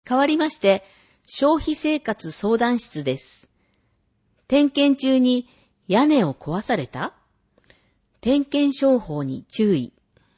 代わりまして、消費生活相談室です。点検中に屋根を壊された？点検商法に注意。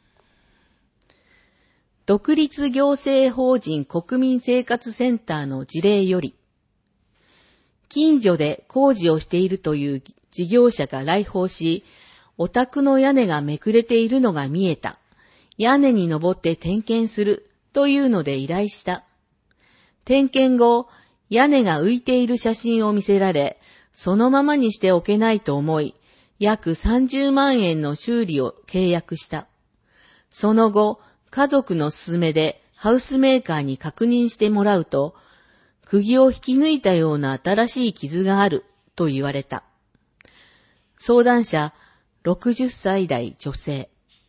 独立行政法人国民生活センターの事例より、近所で工事をしているという事業者が来訪し、お宅の屋根がめくれているのが見えた。屋根に登って点検するというので依頼した。点検後、屋根が浮いている写真を見せられ、そのままにしておけないと思い、約30万円の修理を契約した。その後、家族の勧めでハウスメーカーに確認してもらうと、釘を引き抜いたような新しい傷があると言われた。相談者、60歳代女性。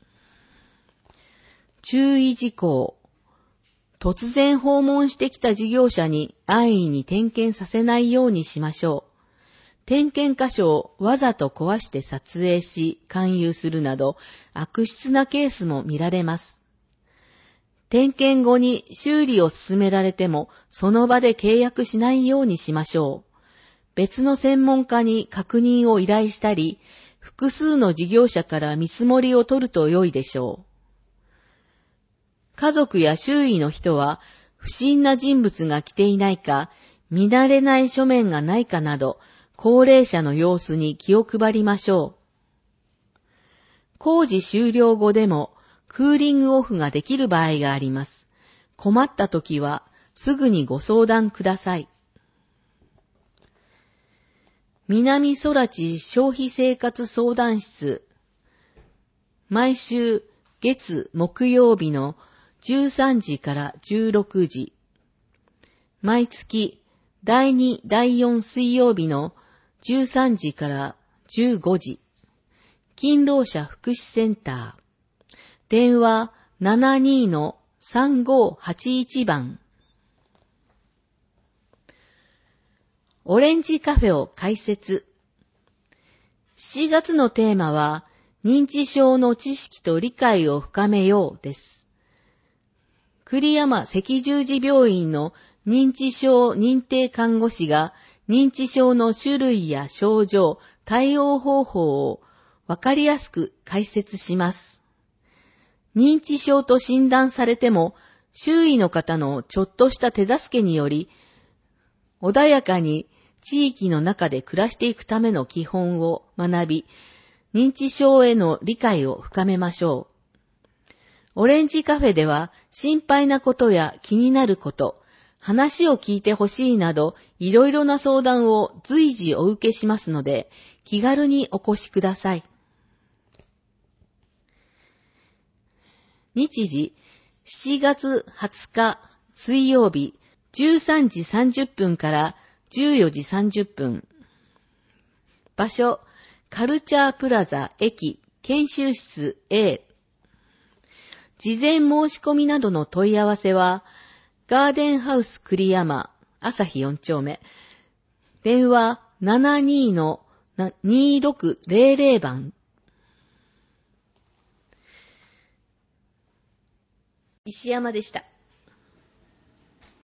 注意事項。突然訪問してきた事業者に安易に点検させないようにしましょう。点検箇所をわざと壊して撮影し勧誘するなど悪質なケースも見られます。点検後に修理を進められてもその場で契約しないようにしましょう。別の専門家に確認を依頼したり、複数の事業者から見積もりを取ると良いでしょう。家族や周囲の人は不審な人物が来ていないか、見慣れない書面がないかなど、高齢者の様子に気を配りましょう。工事終了後でもクーリングオフができる場合があります。困った時はすぐにご相談ください。南空知消費生活相談室。毎週月木曜日の13時から16時。毎月第2、第4水曜日の13時から15時。勤労者福祉センター。電話 72-3581 番。オレンジカフェを開設。7月のテーマは、認知症の知識と理解を深めようです。栗山赤十字病院の認知症認定看護師が認知症の種類や症状、対応方法をわかりやすく解説します。認知症と診断されても、周囲の方のちょっとした手助けにより、穏やかに地域の中で暮らしていくための基本を学び、認知症への理解を深めましょう。オレンジカフェでは心配なことや気になること、話を聞いてほしいなど、いろいろな相談を随時お受けしますので、気軽にお越しください。日時、7月20日水曜日、13時30分から14時30分。場所、カルチャープラザ駅研修室 A。事前申し込みなどの問い合わせは、ガーデンハウス栗山、朝日4丁目。電話 72-2600 番。石山でした。